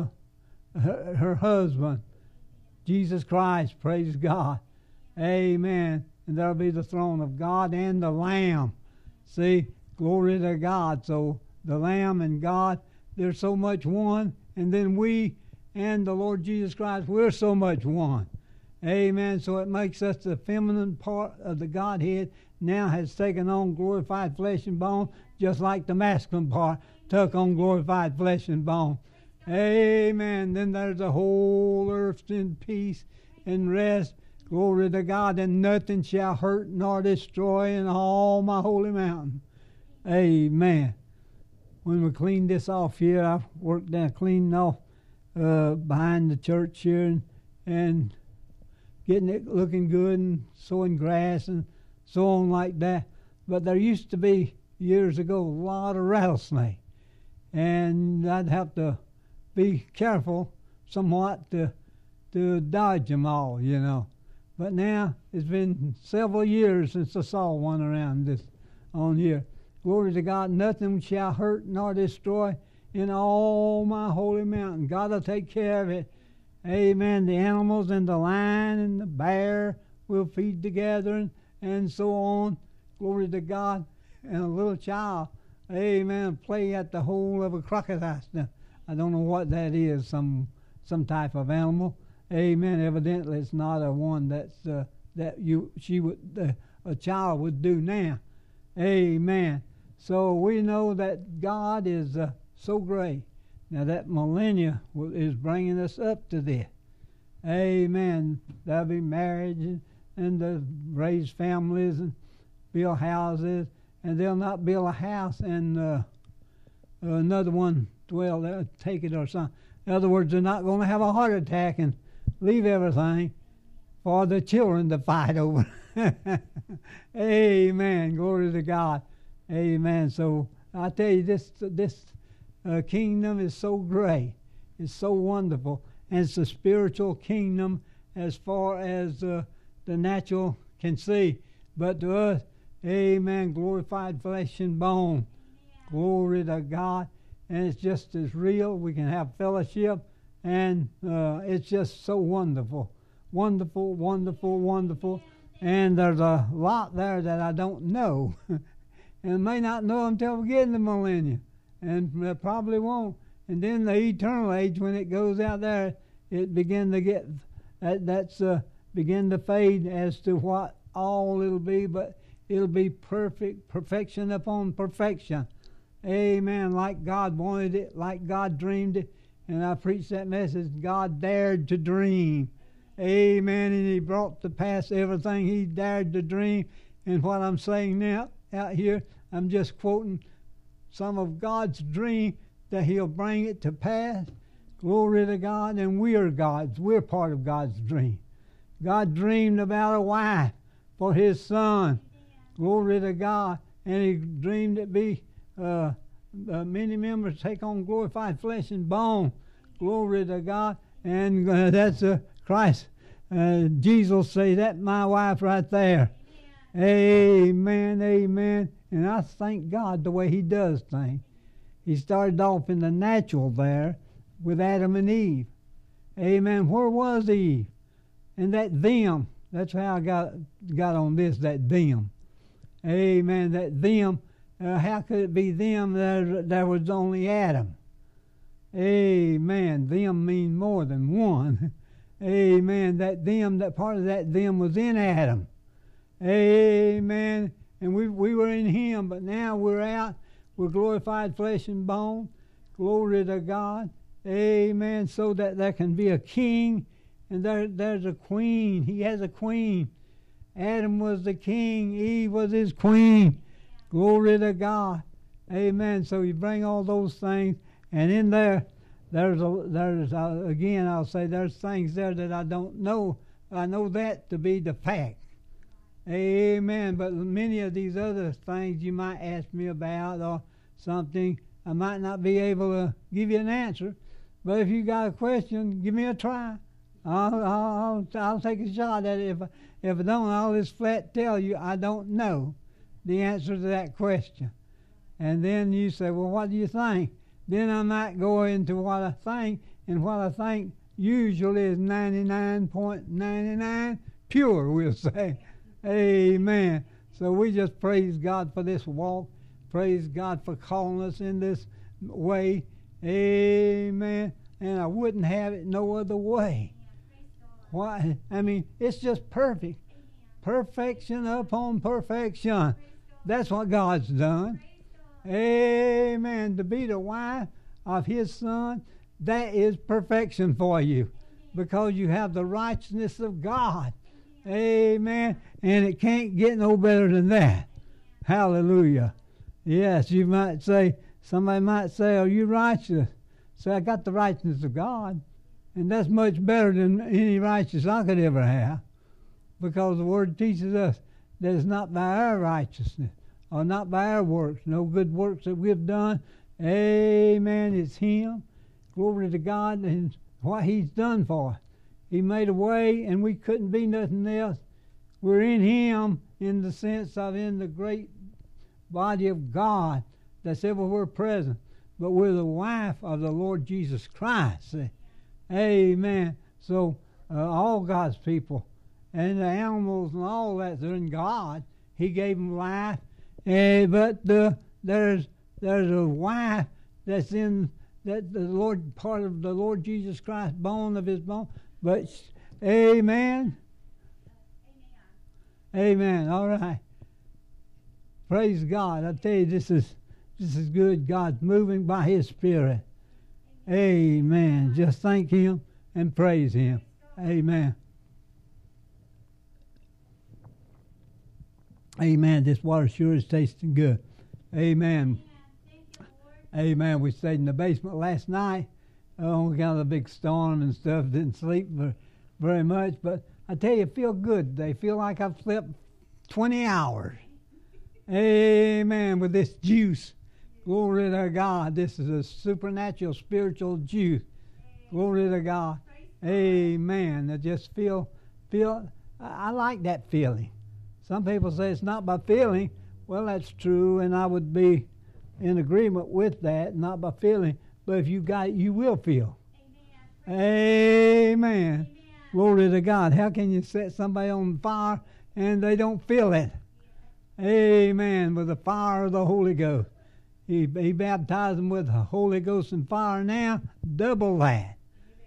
husband, Jesus Christ. Praise God. Amen. And there'll be the throne of God and the Lamb. See, glory to God. So the Lamb and God, they're so much one. And then we and the Lord Jesus Christ, we're so much one. Amen. So it makes us the feminine part of the Godhead now has taken on glorified flesh and bone, just like the masculine part took on glorified flesh and bone. Amen. Then there's a whole earth in peace and rest. Glory to God. And nothing shall hurt nor destroy in all my holy mountain. Amen. When we clean this off here, I've worked down cleaning off behind the church here and getting it looking good and sowing grass and so on like that. But there used to be, years ago, a lot of rattlesnakes. And I'd have to be careful somewhat to dodge them all, you know. But now it's been several years since I saw one around this on here. Glory to God, nothing shall hurt nor destroy in all my holy mountain. God will take care of it. Amen. The animals and the lion and the bear will feed together and so on. Glory to God. And a little child, amen, play at the hole of a crocodile. Now, I don't know what that is, some type of animal. Amen. Evidently, it's not a one that's a child would do now. Amen. So we know that God is so great. Now that millennia is bringing us up to this. Amen. There'll be marriage and raise families and build houses, and they'll not build a house and another one dwell there, take it or something. In other words, they're not going to have a heart attack and leave everything for the children to fight over. Amen. Glory to God. Amen. So I tell you, this kingdom is so great. It's so wonderful. And it's a spiritual kingdom as far as the natural can see. But to us, amen, glorified flesh and bone. Glory to God. And it's just as real. We can have fellowship. And it's just so wonderful. Wonderful, wonderful, wonderful. And there's a lot there that I don't know. And may not know until we get in the millennium. And probably won't. And then the eternal age, when it goes out there, it begin to get, begin to fade as to what all it'll be. But it'll be perfect, perfection upon perfection. Amen. Like God wanted it, like God dreamed it. And I preached that message, God dared to dream. Amen. And He brought to pass everything He dared to dream. And what I'm saying now out here, I'm just quoting some of God's dream that He'll bring it to pass. Glory to God. And we are God's. We're part of God's dream. God dreamed about a wife for His Son. Glory to God. And He dreamed it be many members take on glorified flesh and bone. Glory to God. And that's Christ. Jesus say, that's my wife right there. Amen, amen. And I thank God the way He does things. He started off in the natural there with Adam and Eve. Amen. Where was Eve? And that them. That's how I got on this, that them. Amen. That them. How could it be them? There was only Adam. Amen. Them mean more than one. Amen. That them, that part of that them was in Adam. Amen. And we were in Him, but now we're out. We're glorified flesh and bone. Glory to God. Amen. So that there can be a king and there's a queen. He has a queen. Adam was the king. Eve was his queen. Glory to God. Amen. So you bring all those things, and in there, there's again, I'll say there's things there that I don't know. I know that to be the fact. Amen. But many of these other things you might ask me about or something, I might not be able to give you an answer. But if you got a question, give me a try. I'll take a shot at it. If I don't, I'll just flat tell you I don't know the answer to that question. And then you say, well, what do you think? Then I might go into what I think, and what I think usually is 99.99 pure, we'll say. Amen. So we just praise God for this walk. Praise God for calling us in this way. Amen. And I wouldn't have it no other way. Why? I mean, it's just perfect. Perfection upon perfection. That's what God's done. Amen. To be the wife of His Son, that is perfection for you, because you have the righteousness of God. Amen. And it can't get no better than that. Hallelujah. Yes, you might say, somebody might say, are you righteous? Say, I got the righteousness of God. And that's much better than any righteousness I could ever have, because the Word teaches us that it's not by our righteousness or not by our works, no good works that we've done. Amen. It's Him. Glory to God and what He's done for us. He made a way, and we couldn't be nothing else. We're in Him in the sense of in the great body of God that's everywhere present. But we're the wife of the Lord Jesus Christ. See? Amen. So all God's people and the animals and all that, they're in God. He gave them life. But there's a wife that's in that the Lord, part of the Lord Jesus Christ, bone of His bone. But amen. Amen. All right. Praise God. I tell you, this is good. God's moving by His Spirit. Amen. Just thank Him and praise Him. Amen. Amen. This water sure is tasting good. Amen. Amen. We stayed in the basement last night. We got a big storm and stuff. Didn't sleep very much. But I tell you, I feel good today. Feel like I've slept 20 hours. Amen. With this juice. Glory to God. This is a supernatural, spiritual juice. Glory to God. Amen. I just feel, I like that feeling. Some people say it's not by feeling. Well, that's true, and I would be in agreement with that, not by feeling. But if you got it, you will feel. Amen. Amen. Glory to God. How can you set somebody on fire and they don't feel it? Amen. With the fire of the Holy Ghost. He baptized them with the Holy Ghost and fire now, double that.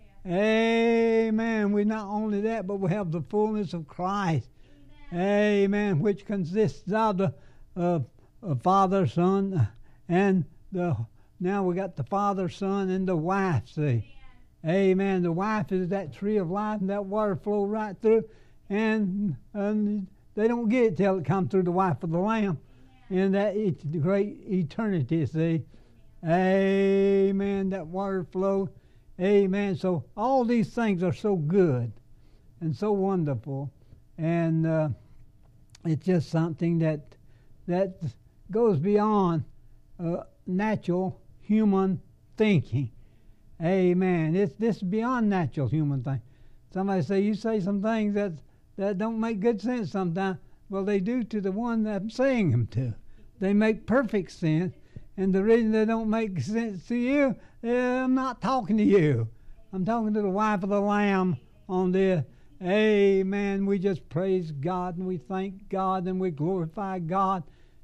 Amen. We not only that, but we have the fullness of Christ. Amen. Which consists of the Father, Son, and now we got the Father, Son, and the wife, see. Amen. The wife is that tree of life, and that water flow right through, and they don't get it till it comes through the wife of the Lamb. In that it's the great eternity, see. Amen. That water flow. Amen. So all these things are so good and so wonderful. And it's just something that goes beyond natural human thinking. Amen. This is beyond natural human thinking. Somebody say, you say some things that don't make good sense sometimes. Well, they do to the one that I'm saying them to. They make perfect sense. And the reason they don't make sense to you, I'm not talking to you. I'm talking to the wife of the Lamb on this. Amen. We just praise God and we thank God and we glorify God.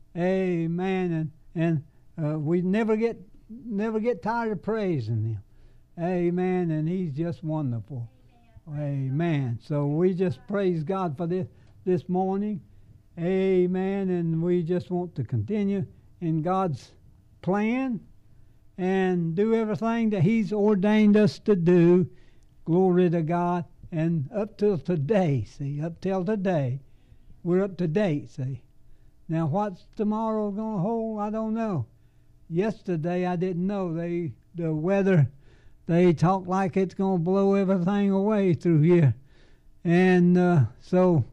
Amen. And we never get tired of praising Him. Amen. And He's just wonderful. Amen. So we just praise God for this morning. Amen. And we just want to continue in God's plan. and do everything that He's ordained us to do. Glory to God. And up till today, we're up to date, see. Now, what's tomorrow going to hold, I don't know. Yesterday, I didn't know. The weather, they talk like it's going to blow everything away through here. And so,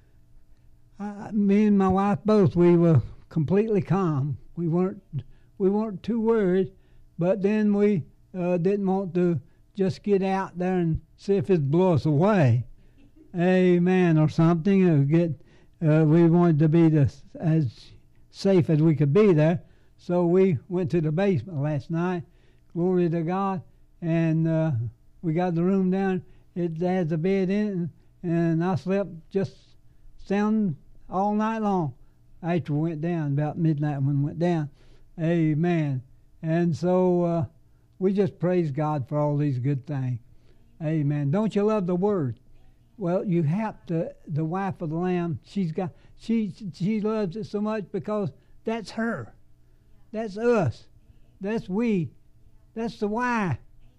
me and my wife both, we were completely calm. We weren't too worried, but then we didn't want to just get out there and see if it blow us away, amen, or something. We wanted to be as safe as we could be there. So we went to the basement last night, glory to God, and we got the room down. It has a bed in it, and I slept just sound all night long. After we went down, about midnight when we went down, amen. And so we just praise God for all these good things, amen. Don't you love the Word? Well, you have to. The wife of the Lamb, she loves it so much because that's her. That's us. That's we. That's the wife.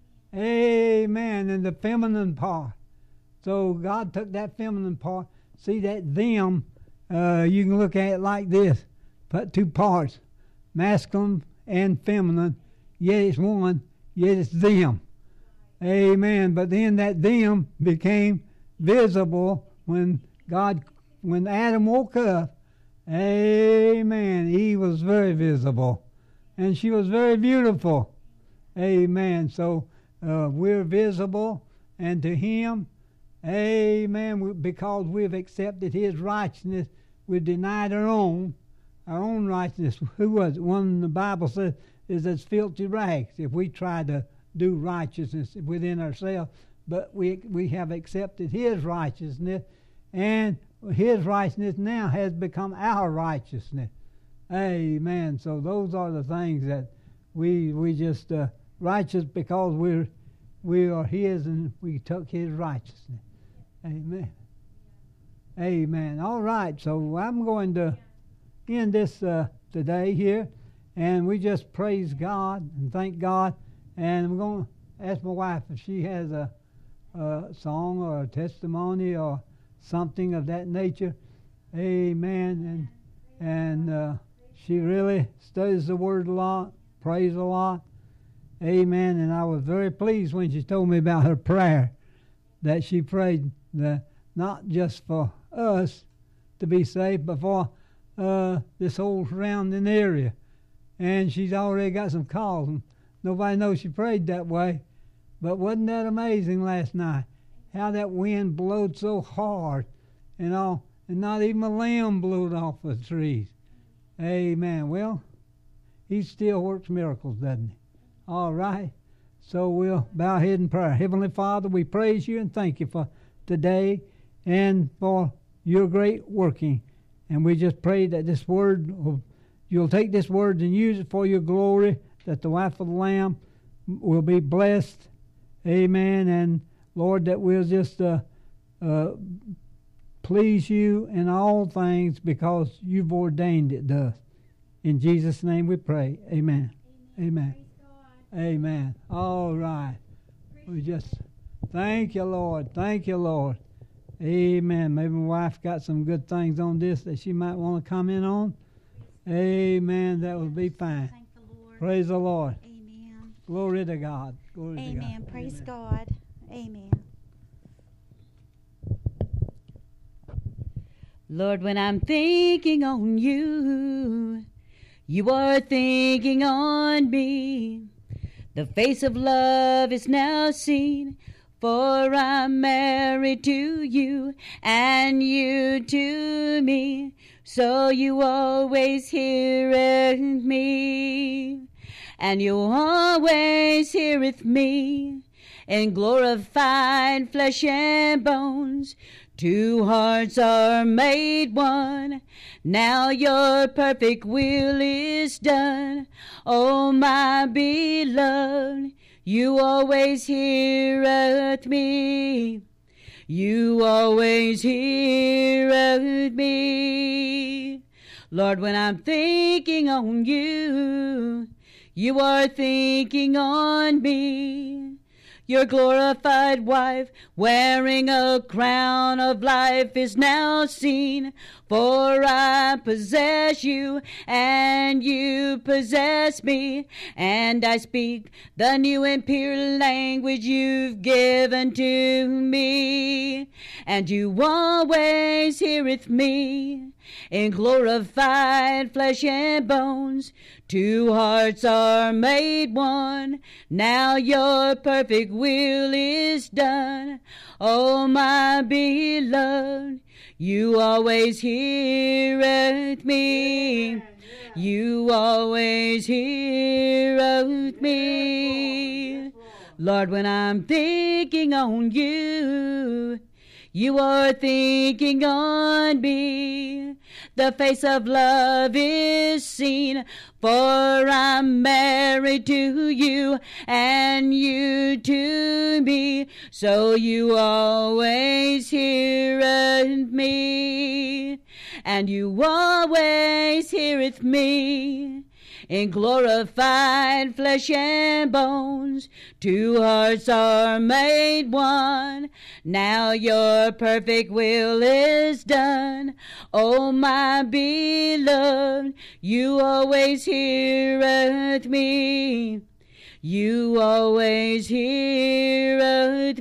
Amen. And the feminine part. So God took that feminine part. See that them, you can look at it like this. Put two parts, masculine and feminine. Yet it's one, yet it's them. Amen. But then that them became visible when Adam woke up. Amen. Eve was very visible. And she was very beautiful. Amen. So we're visible, and to Him, amen, because we've accepted His righteousness, we've denied our own righteousness. Who was it? One the Bible says is as filthy rags if we try to do righteousness within ourselves. But we have accepted His righteousness, and His righteousness now has become our righteousness. Amen. So those are the things that we just righteous because we are His and we took His righteousness. Amen. Amen. All right. So I'm going to end this today here, and we just praise God and thank God. And I'm going to ask my wife if she has a song or a testimony or something of that nature. Amen. And she really studies the Word a lot, prays a lot. Amen. And I was very pleased when she told me about her prayer, that she prayed not just for us to be saved, but for this whole surrounding area. And she's already got some calls. And nobody knows she prayed that way. But wasn't that amazing last night? How that wind blowed so hard and all, and not even a limb blew off the trees. Amen. Well, He still works miracles, doesn't He? All right. So we'll bow our head in prayer. Heavenly Father, we praise You and thank You for today and for Your great working. And we just pray that this word, You'll take this word and use it for Your glory, that the wife of the Lamb will be blessed. Amen. And Lord, that we'll just please You in all things because You've ordained it thus. In Jesus' name we pray. Amen. Amen. Amen. All right. We just thank You, Lord. Thank You, Lord. Amen. Maybe my wife got some good things on this that she might want to comment on. Amen. That would be fine. Thank the Lord. Praise the Lord. Amen. Glory to God. Glory to God. Amen. Praise Amen. God. Amen. Lord, when I'm thinking on You, You are thinking on me. The face of love is now seen, for I'm married to You, and You to me. So You always heareth me, and You always heareth me. In glorified flesh and bones, two hearts are made one. Now Your perfect will is done. Oh, my beloved, You always heareth me. You always heareth me. Lord, when I'm thinking on You, You are thinking on me. Your glorified wife, wearing a crown of life, is now seen. For I possess you, and you possess me, and I speak the new and pure language you've given to me. And you always heareth me. In glorified flesh and bones, two hearts are made one. Now your perfect will is done. Oh, my beloved, you always heareth me. You always heareth me. Lord, when I'm thinking on you, you are thinking on me. The face of love is seen, for I'm married to you, and you to me. So you always heareth me, and you always heareth me. In glorified flesh and bones, two hearts are made one. Now your perfect will is done. Oh, my beloved, you always heareth me. You always heareth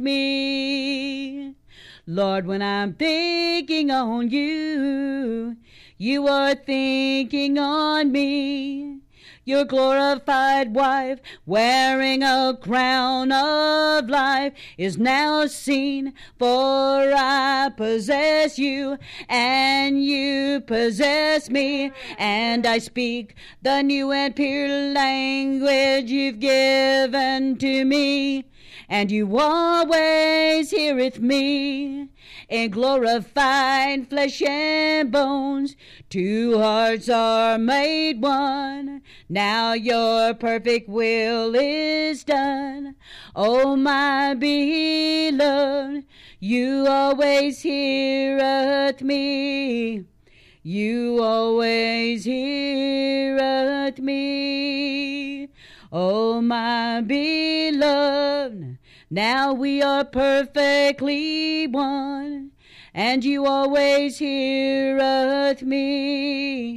me. Lord, when I'm thinking on you, you are thinking on me. Your glorified wife, wearing a crown of life, is now seen. For I possess you, and you possess me, and I speak the new and pure language you've given to me. And you always heareth me. In glorified flesh and bones, two hearts are made one. Now your perfect will is done. Oh, my beloved, you always heareth me. You always heareth me. Oh, my beloved, now we are perfectly one, and you always heareth me.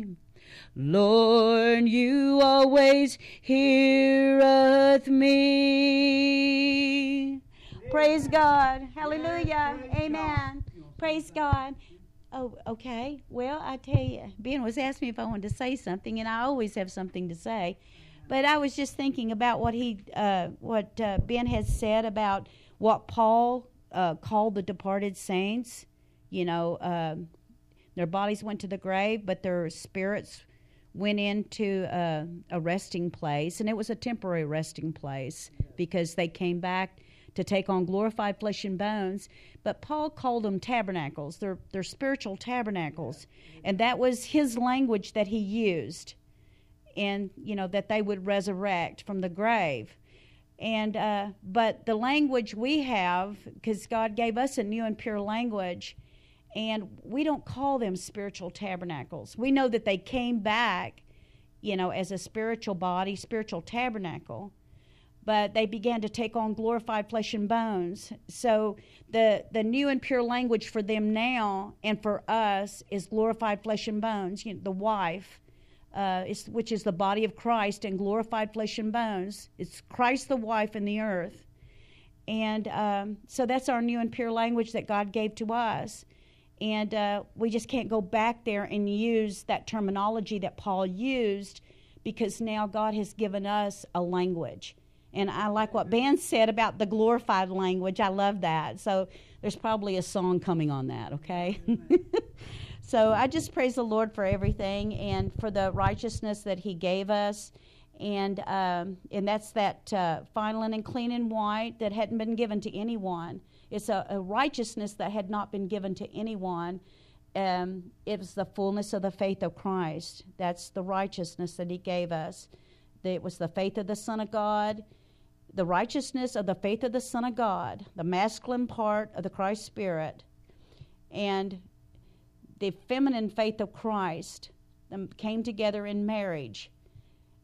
Lord, you always heareth me. Praise God. Hallelujah. Amen. Praise God. Oh, okay. Well, I tell you, Ben was asking me if I wanted to say something, and I always have something to say. But I was just thinking about what Ben has said about what Paul called the departed saints. You know, their bodies went to the grave, but their spirits went into a resting place, and it was a temporary resting place because they came back to take on glorified flesh and bones. But Paul called them tabernacles. They're spiritual tabernacles, and that was his language that he used. And, you know, that they would resurrect from the grave. And but the language we have, because God gave us a new and pure language, and we don't call them spiritual tabernacles. We know that they came back, you know, as a spiritual body, spiritual tabernacle, but they began to take on glorified flesh and bones. So the new and pure language for them now and for us is glorified flesh and bones. You know, the wife, which is the body of Christ and glorified flesh and bones. It's Christ the wife in the earth. And so that's our new and pure language that God gave to us. And we just can't go back there and use that terminology that Paul used, because now God has given us a language. And I like what Ben said about the glorified language. I love that. So there's probably a song coming on that, okay? So I just praise the Lord for everything and for the righteousness that he gave us. And that's that fine linen, clean and white, that hadn't been given to anyone. It's a righteousness that had not been given to anyone. It was the fullness of the faith of Christ. That's the righteousness that he gave us. It was the faith of the Son of God, the righteousness of the faith of the Son of God, the masculine part of the Christ Spirit, and the feminine faith of Christ came together in marriage.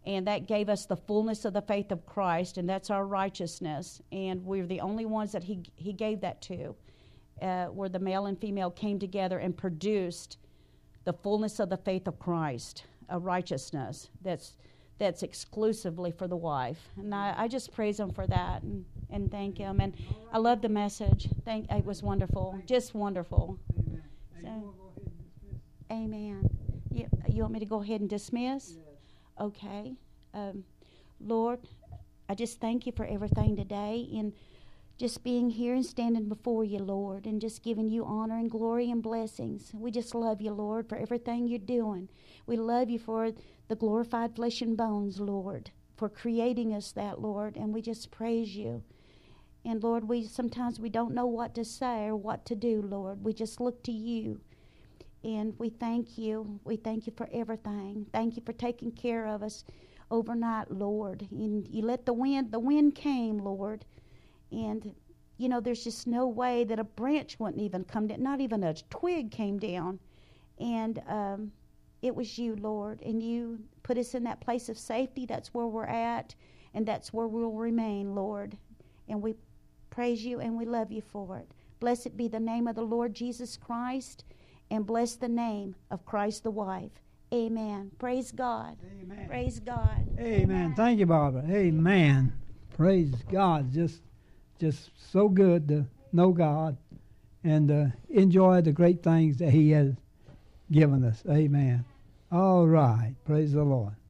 And that gave us the fullness of the faith of Christ, and that's our righteousness. And we're the only ones that he gave that to, where the male and female came together and produced the fullness of the faith of Christ, a righteousness that's exclusively for the wife. And I just praise him for that and thank him. And I love the message. It was wonderful, just wonderful. So, amen. You want me to go ahead and dismiss? Okay. Lord, I just thank you for everything today, and just being here and standing before you, Lord, and just giving you honor and glory and blessings. We just love you, Lord, for everything you're doing. We love you for the glorified flesh and bones, Lord, for creating us that, Lord, and we just praise you. And Lord, sometimes we don't know what to say or what to do, Lord. We just look to you. And we thank you. We thank you for everything. Thank you for taking care of us overnight, Lord. And you let the wind came, Lord. And, there's just no way that a branch wouldn't even come down. Not even a twig came down. And it was you, Lord. And you put us in that place of safety. That's where we're at. And that's where we'll remain, Lord. And we praise you and we love you for it. Blessed be the name of the Lord Jesus Christ. And bless the name of Christ the wife. Amen. Praise God. Amen. Praise God. Amen. Thank you, Barbara. Amen. Praise God. Just so good to know God and enjoy the great things that he has given us. Amen. All right. Praise the Lord.